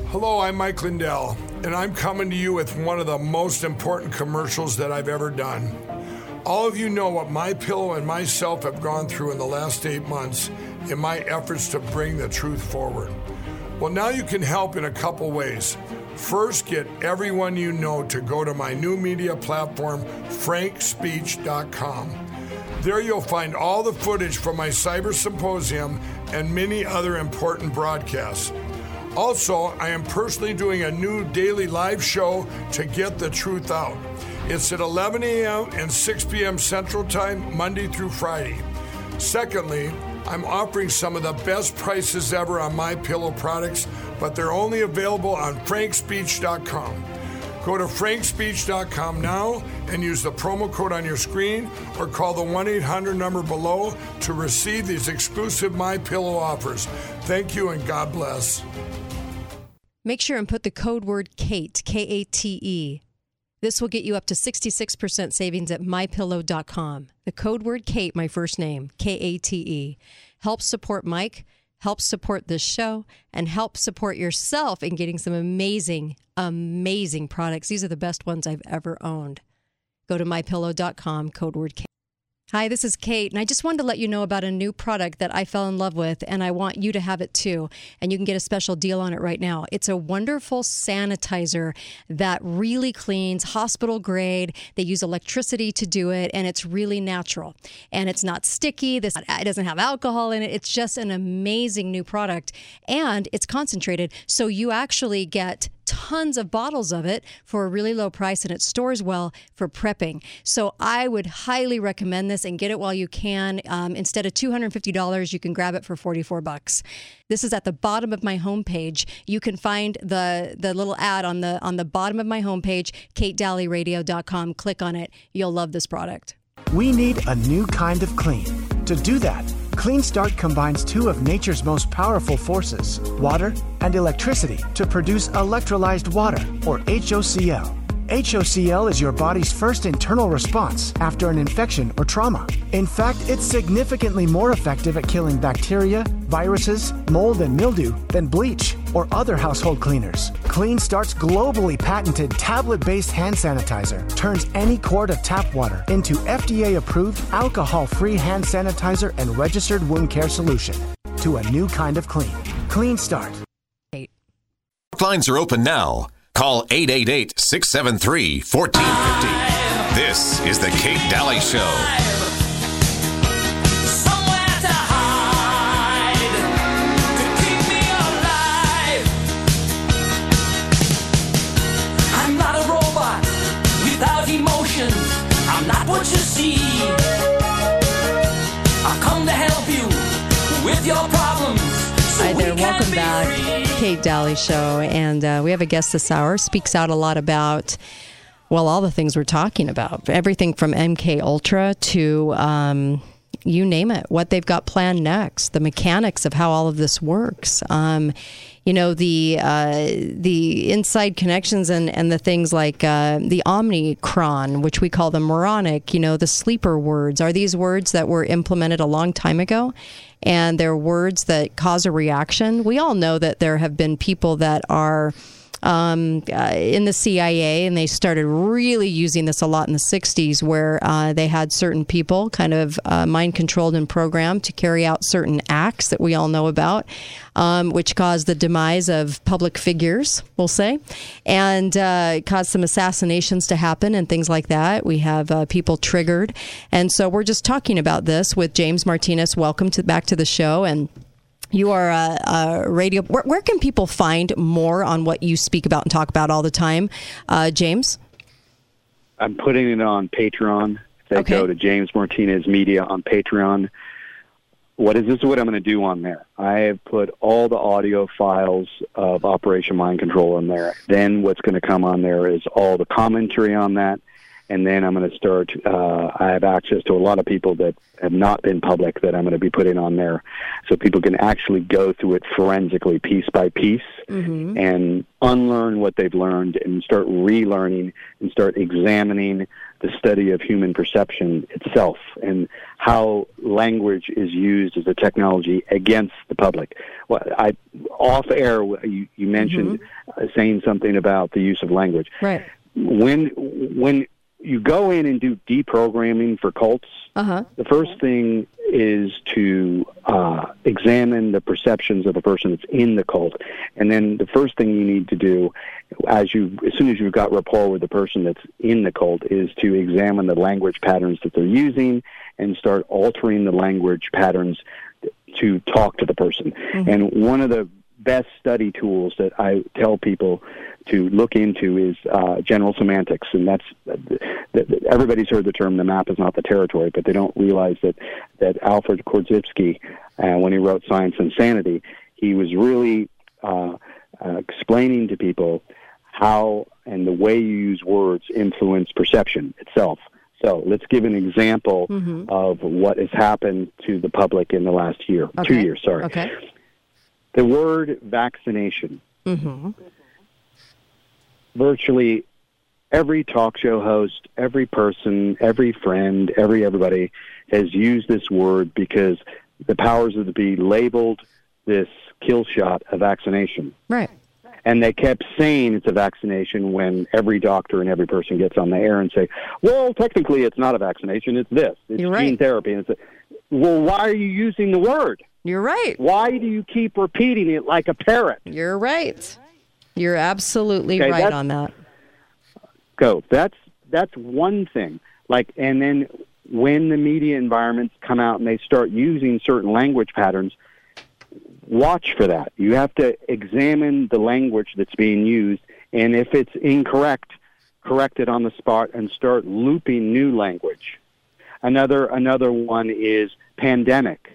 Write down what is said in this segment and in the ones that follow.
Hello, I'm Mike Lindell, and I'm coming to you with one of the most important commercials that I've ever done. All of you know what MyPillow and myself have gone through in the last 8 months in my efforts to bring the truth forward. Well, now you can help in a couple ways. First, get everyone you know to go to my new media platform, frankspeech.com. There you'll find all the footage from my cyber symposium and many other important broadcasts. Also, I am personally doing a new daily live show to get the truth out. It's at 11 a.m. and 6 p.m. Central Time, Monday through Friday. Secondly, I'm offering some of the best prices ever on MyPillow products, but they're only available on frankspeech.com. Go to frankspeech.com now and use the promo code on your screen or call the 1-800 number below to receive these exclusive MyPillow offers. Thank you and God bless. Make sure and put the code word KATE, K-A-T-E. This will get you up to 66% savings at MyPillow.com. The code word KATE, my first name, K-A-T-E. Help support Mike, help support this show, and help support yourself in getting some amazing, amazing products. These are the best ones I've ever owned. Go to MyPillow.com, code word KATE. Hi, this is Kate, and I just wanted to let you know about a new product that I fell in love with, and I want you to have it too. And you can get a special deal on it right now. It's a wonderful sanitizer that really cleans, hospital grade. They use electricity to do it, and it's really natural. And it's not sticky. It doesn't have alcohol in it. It's just an amazing new product, and it's concentrated, so you actually get tons of bottles of it for a really low price, and it stores well for prepping. So I would highly recommend this and get it while you can. Instead of $250, you can grab it for $44. This is at the bottom of my homepage. You can find the little ad on the bottom of my homepage, katedalleyradio.com. Click on it. You'll love this product. We need a new kind of clean. To do that, Clean Start combines two of nature's most powerful forces, water and electricity, to produce electrolyzed water, or HOCl. HOCl is your body's first internal response after an infection or trauma. In fact, it's significantly more effective at killing bacteria, viruses, mold, and mildew than bleach or other household cleaners. Clean Start's globally patented tablet-based hand sanitizer turns any quart of tap water into FDA-approved, alcohol-free hand sanitizer and registered wound care solution to a new kind of clean. Clean Start. Lines are open now. Call 888-673-1450. This is the Kate Daly Show. I'm not a robot without emotions. I'm not what you see. I come to help you with your problems. Hi there, welcome back. Kate Daly Show, and we have a guest this hour. Speaks out a lot about, well, all the things we're talking about. Everything from MK Ultra to you name it, what they've got planned next, the mechanics of how all of this works. You know, the inside connections and the things like the Omicron, which we call the moronic, you know, the sleeper words. Are these words that were implemented a long time ago? And they're words that cause a reaction. We all know that there have been people that are in the CIA, and they started really using this a lot in the 60s, where they had certain people kind of mind-controlled and programmed to carry out certain acts that we all know about, which caused the demise of public figures, we'll say, and caused some assassinations to happen and things like that. We have people triggered. And so we're just talking about this with James Martinez. Welcome back to the show. And you are a radio. Where can people find more on what you speak about and talk about all the time, James? I'm putting it on Patreon. They go to James Martinez Media on Patreon. This is what I'm going to do on there. I have put all the audio files of Operation Mind Control in there. Then what's going to come on there is all the commentary on that. And then I'm going to start, I have access to a lot of people that have not been public that I'm going to be putting on there. So people can actually go through it forensically, piece by piece, and unlearn what they've learned and start relearning and start examining the study of human perception itself and how language is used as a technology against the public. Well, off air, you mentioned saying something about the use of language. Right. When you go in and do deprogramming for cults, the first thing is to examine the perceptions of the person that's in the cult. And then the first thing you need to do, as soon as you've got rapport with the person that's in the cult, is to examine the language patterns that they're using and start altering the language patterns to talk to the person. And one of the best study tools that I tell people to look into is general semantics, and that's everybody's heard the term "the map is not the territory," but they don't realize that Alfred Korzybski, when he wrote *Science and Sanity*, he was really explaining to people how and the way you use words influence perception itself. So let's give an example of what has happened to the public in the last year, 2 years. Sorry. Okay. The word vaccination. Virtually every talk show host, every person, every friend, everybody has used this word because the powers that be labeled this kill shot a vaccination. Right. And they kept saying it's a vaccination when every doctor and every person gets on the air and say, well, technically it's not a vaccination, it's this. It's gene therapy. And it's well, why are you using the word? You're right. Why do you keep repeating it like a parrot? You're right. You're absolutely right on that. That's one thing. And then when the media environments come out and they start using certain language patterns, watch for that. You have to examine the language that's being used, and if it's incorrect, correct it on the spot and start looping new language. Another one is pandemic.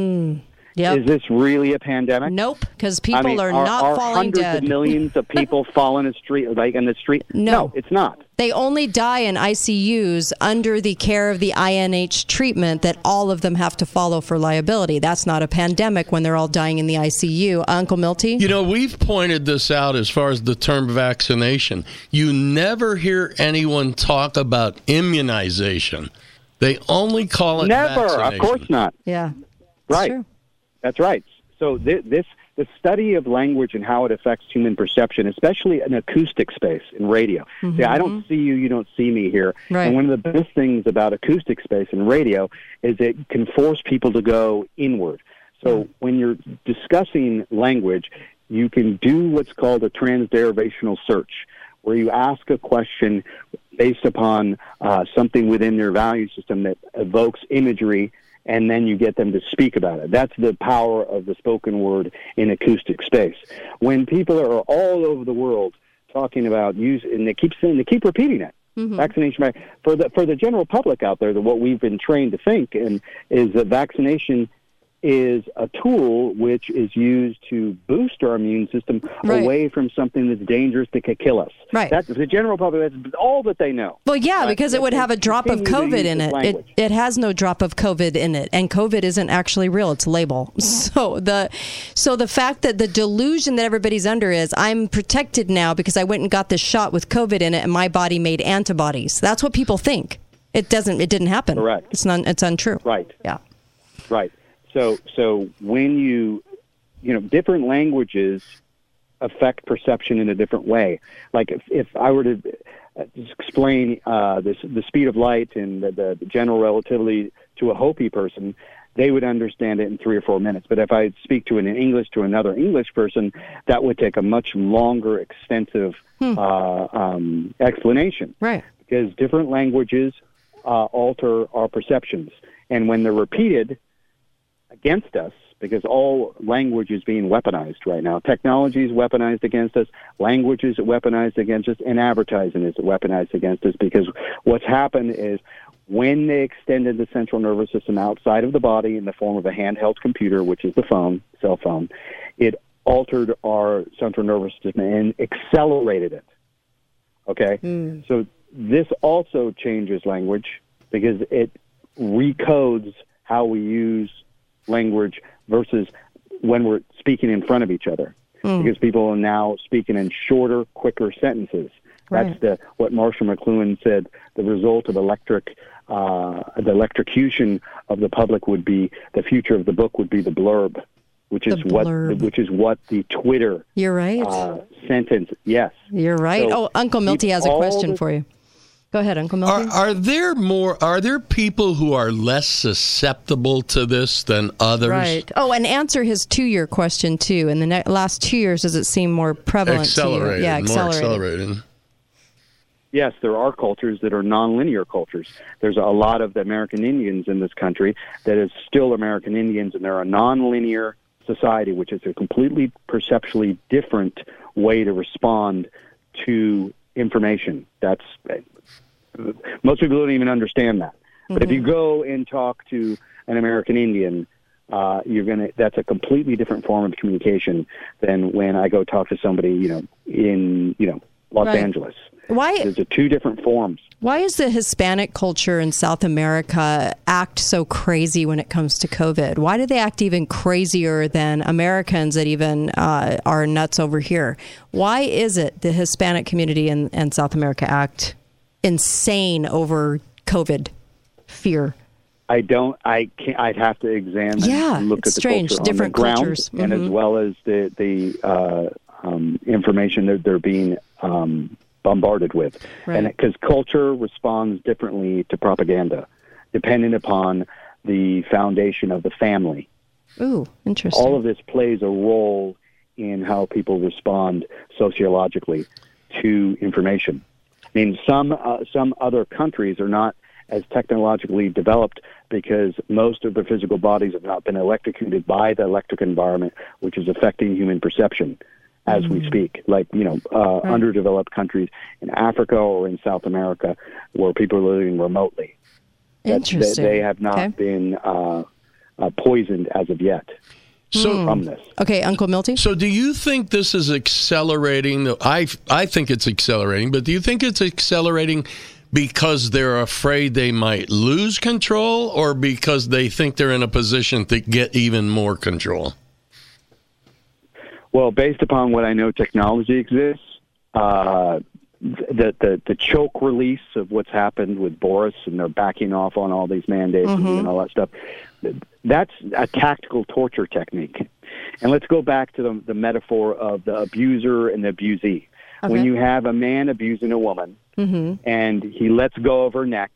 Yep. Is this really a pandemic? Nope, because people are not falling dead. Are hundreds of millions of people falling in the street? No, it's not. They only die in ICUs under the care of the INH treatment that all of them have to follow for liability. That's not a pandemic when they're all dying in the ICU. Uncle Milty? You know, we've pointed this out as far as the term vaccination. You never hear anyone talk about immunization. They only call it vaccination. Of course not. Yeah. Right. True. That's right. So the study of language and how it affects human perception, especially in acoustic space in radio. See, I don't see you, you don't see me here. Right. And one of the best things about acoustic space in radio is it can force people to go inward. So when you're discussing language, you can do what's called a transderivational search, where you ask a question based upon something within their value system that evokes imagery, and then you get them to speak about it. That's the power of the spoken word in acoustic space. When people are all over the world talking about and they keep repeating it. Vaccination for the general public out there, what we've been trained to think is that vaccination is a tool which is used to boost our immune system away from something that's dangerous that could kill us. Right. That's the general public. That's all that they know. Well, yeah, because it would have a drop of COVID in it. It has no drop of COVID in it, and COVID isn't actually real. It's a label. So the fact that the delusion that everybody's under is I'm protected now because I went and got this shot with COVID in it, and my body made antibodies. That's what people think. It didn't happen. Correct. It's untrue. Right. Yeah. Right. So when different languages affect perception in a different way. Like if I were to explain the speed of light and the general relativity to a Hopi person, they would understand it in 3 or 4 minutes. But if I speak to another English person, that would take a much longer, extensive explanation. Right. Because different languages alter our perceptions, and when they're repeated against us, because all language is being weaponized right now. Technology is weaponized against us, language is weaponized against us, and advertising is weaponized against us, because what's happened is when they extended the central nervous system outside of the body in the form of a handheld computer, which is the cell phone, it altered our central nervous system and accelerated it. Okay? this also changes language because it recodes how we use language versus when we're speaking in front of each other. Because people are now speaking in shorter, quicker sentences. Right. That's what Marshall McLuhan said. The result of the electrocution of the public would be the future of the book would be the blurb, which is what the Twitter You're right. Sentence. Yes, You're right. So Uncle Milty has a question for you. Go ahead, Uncle Milty. Are there people who are less susceptible to this than others? Right. Oh, and answer his 2-year question too. In the last 2 years, does it seem more prevalent to you? Yeah, accelerating. Yes, there are cultures that are nonlinear cultures. There's a lot of the American Indians in this country that is still American Indians, and they're a nonlinear society, which is a completely perceptually different way to respond to information. That's most people don't even understand that. But if you go and talk to an American Indian, that's a completely different form of communication than when I go talk to somebody, in Los Angeles. Why? There's two different forms. Why is the Hispanic culture in South America act so crazy when it comes to COVID? Why do they act even crazier than Americans that even are nuts over here? Why is it the Hispanic community in South America act insane over COVID fear? I'd have to examine and look at the strange. culture Different on the ground, cultures. and as well as the information that they're being bombarded with. Right. And because culture responds differently to propaganda, depending upon the foundation of the family. Ooh, interesting. All of this plays a role in how people respond sociologically to information. I mean, some other countries are not as technologically developed because most of their physical bodies have not been electrocuted by the electric environment, which is affecting human perception as we speak. Like, underdeveloped countries in Africa or in South America where people are living remotely. Interesting. They have not been poisoned as of yet. From this. Okay, Uncle Milty? So do you think this is accelerating? I think it's accelerating, but do you think it's accelerating because they're afraid they might lose control or because they think they're in a position to get even more control? Well, based upon what I know, technology exists. The choke release of what's happened with Boris and they're backing off on all these mandates and all that stuff, that's a tactical torture technique. And let's go back to the metaphor of the abuser and the abusee. Okay. When you have a man abusing a woman and he lets go of her neck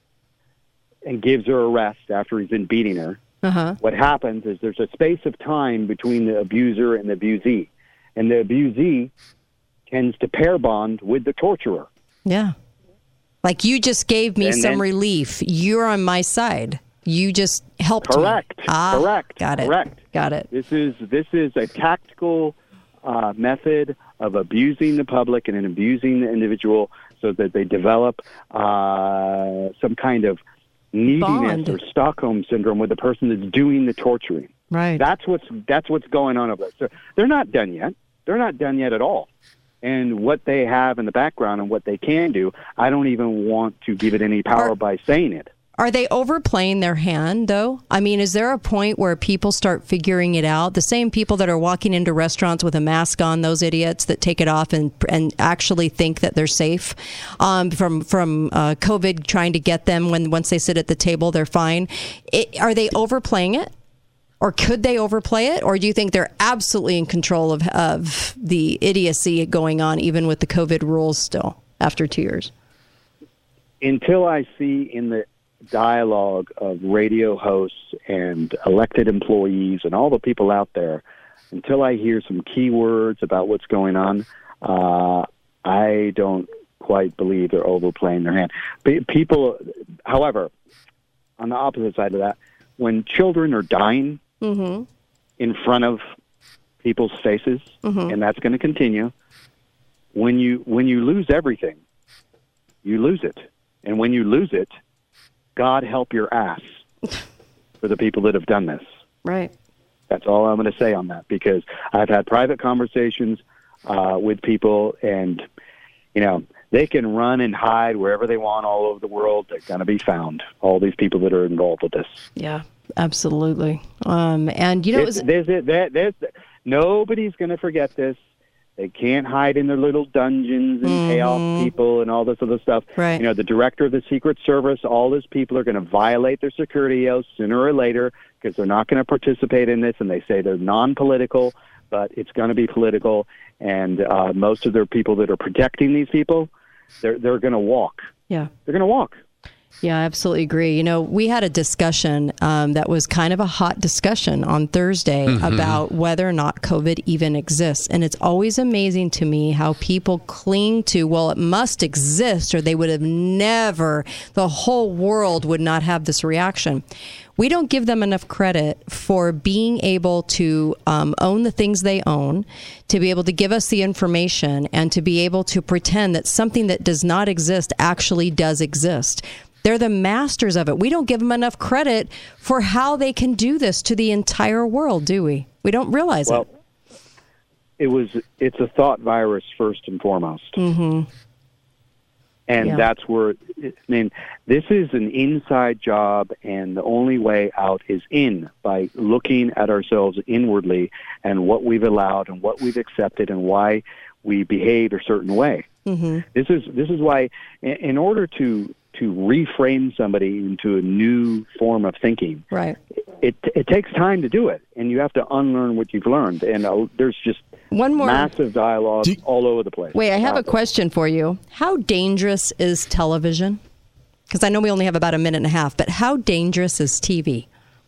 and gives her a rest after he's been beating her, what happens is there's a space of time between the abuser and the abusee. And the abusee tends to pair bond with the torturer. Yeah. Like, you just gave me some relief. You're on my side. You just helped me. Correct. Got it. Correct. Got it. This is a tactical method of abusing the public and abusing the individual so that they develop some kind of neediness or Stockholm syndrome with the person that's doing the torturing. Right. That's what's going on over there. So they're not done yet. They're not done yet at all. And what they have in the background and what they can do, I don't even want to give it any power by saying it. Are they overplaying their hand, though? I mean, is there a point where people start figuring it out? The same people that are walking into restaurants with a mask on, those idiots that take it off and actually think that they're safe from COVID trying to get them once they sit at the table, they're fine. Are they overplaying it? Or could they overplay it? Or do you think they're absolutely in control of the idiocy going on, even with the COVID rules still, after 2 years? Until I see in the dialogue of radio hosts and elected employees and all the people out there, until I hear some keywords about what's going on, I don't quite believe they're overplaying their hand. People, however, on the opposite side of that, when children are dying in front of people's faces, and that's going to continue, when you lose everything, you lose it. And when you lose it, God help your ass for the people that have done this. Right. That's all I'm going to say on that, because I've had private conversations with people, and they can run and hide wherever they want all over the world. They're going to be found. All these people that are involved with this. Yeah, absolutely. And nobody's going to forget this. They can't hide in their little dungeons and pay off people and all this other stuff. Right. The director of the Secret Service, all those people are going to violate their security oaths sooner or later because they're not going to participate in this, and they say they're non-political, but it's going to be political. And most of their people that are protecting these people, they're going to walk. Yeah. They're going to walk. Yeah, I absolutely agree. We had a discussion that was kind of a hot discussion on Thursday about whether or not COVID even exists. And it's always amazing to me how people cling to, well, it must exist or they would have never, the whole world would not have this reaction. We don't give them enough credit for being able to own the things they own, to be able to give us the information, and to be able to pretend that something that does not exist actually does exist. They're the masters of it. We don't give them enough credit for how they can do this to the entire world, do we? We don't realize it. It's a thought virus first and foremost. Mm-hmm. And that's where, this is an inside job, and the only way out is in, by looking at ourselves inwardly and what we've allowed and what we've accepted and why we behave a certain way. Mm-hmm. This is why, in order to reframe somebody into a new form of thinking, right? It takes time to do it, and you have to unlearn what you've learned. And there's just one more massive dialogue all over the place. Wait, I have a question for you. How dangerous is television? Because I know we only have about a minute and a half, but how dangerous is TV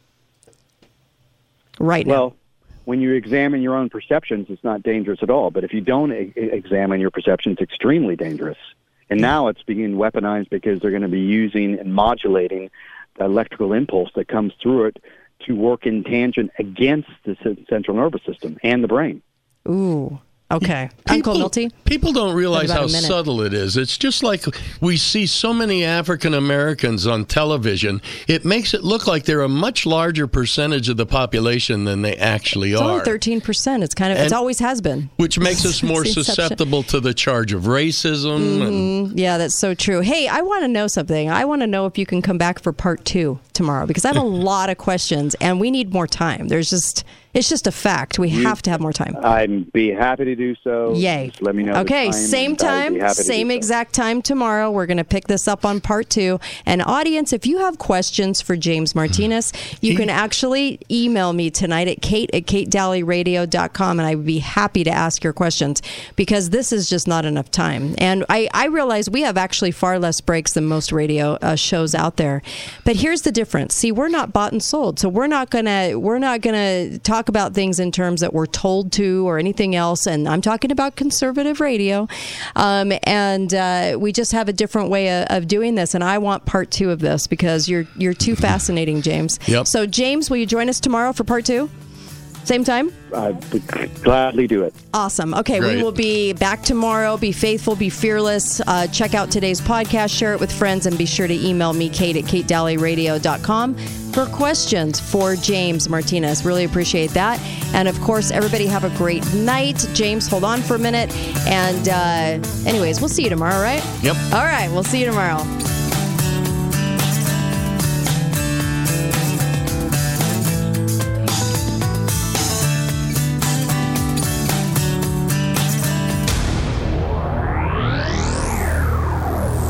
right now? Well, when you examine your own perceptions, it's not dangerous at all. But if you don't examine your perceptions, it's extremely dangerous. And now it's being weaponized because they're going to be using and modulating the electrical impulse that comes through it to work in tangent against the central nervous system and the brain. Ooh. Okay. Uncle Milty? People don't realize how subtle it is. It's just like we see so many African Americans on television. It makes it look like they're a much larger percentage of the population than they actually are. It's only 13%. It's it always has been. Which makes us more susceptible to the charge of racism. Mm-hmm. Yeah, that's so true. Hey, I want to know something. I want to know if you can come back for part 2 tomorrow, because I have a lot of questions and we need more time. It's just a fact. We have to have more time. I'd be happy to do so. Yay. Just let me know. Okay, same time, same exact time tomorrow. We're going to pick this up on part 2. And audience, if you have questions for James Martinez, you can actually email me tonight at kate@katedalleyradio.com, and I would be happy to ask your questions, because this is just not enough time. And I realize we have actually far less breaks than most radio shows out there. But here's the difference. See, we're not bought and sold, so we're not gonna talk about things in terms that we're told to or anything else. And I'm talking about conservative radio. And we just have a different way of doing this. And I want part 2 of this because you're too fascinating, James. Yep. So, James, will you join us tomorrow for part 2? Same time? I would gladly do it. Awesome. Okay, Great. We will be back tomorrow. Be faithful, be fearless. Check out today's podcast, share it with friends, and be sure to email me, kate@katedalleyradio.com, for questions for James Martinez. Really appreciate that. And, of course, everybody have a great night. James, hold on for a minute. And anyways, we'll see you tomorrow, right? Yep. All right, we'll see you tomorrow.